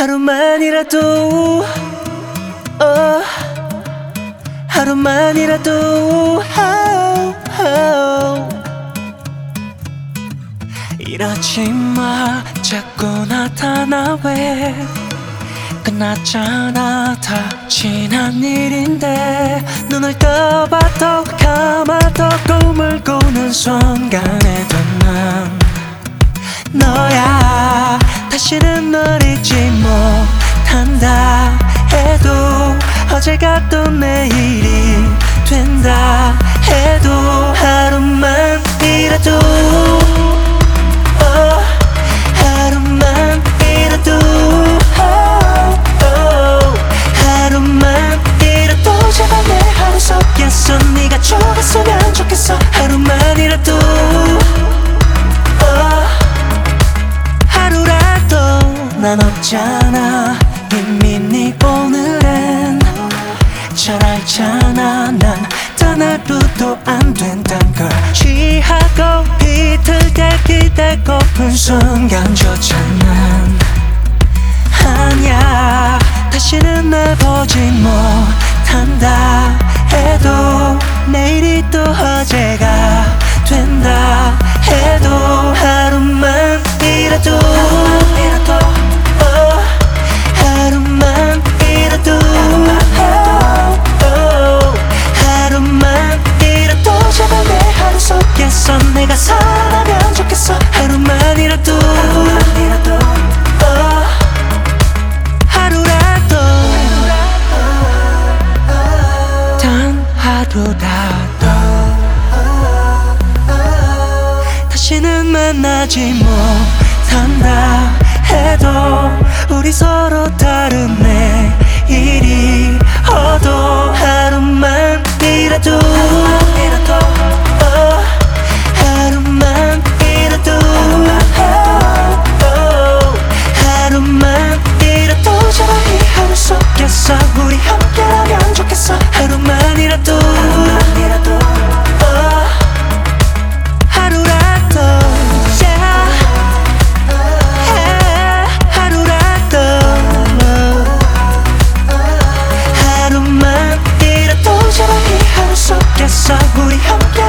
하루만이라도 하루만이라도 이러지 마 자꾸 나타나 왜 끝났잖아 다 지난 일인데 눈을 떠봐도 감아도 꿈을 꾸는 순간에도 난 너야 다시는 널 잊지 못한다 해도 어제가 또 내일이 된다 해도 하루만이라도 하루만이라도 하루만이라도 제발 내 하루 속에서 네가 좋았으면 좋겠어 하루만이라도 하루라도 난 없잖아 이미 네 오늘은 잘 알잖아 난 단 하루도 안 된단 걸 취하고 비틀대 기대고픈 순간조차 난 아냐 다시는 날 보지 못한다 해도 내일이 또 어제가 된다 해도 하루만이라도 하루만이라도 하루만이라도 제발 내 하루 속에서 내가 살아나면 좋겠어 하루만이라도 하루라도 단 하루라도 다시는 만나지 못한다 해도 우리 서로 다른 내일이 어도 하루만이라도 하루만이라도 하루만이라도 제발 이 하루 속에서 우리 함께라면 좋겠어 하루만이라도 하루라도 하루라도 하루만이라도 제발 이 하루 속에서 우리 함께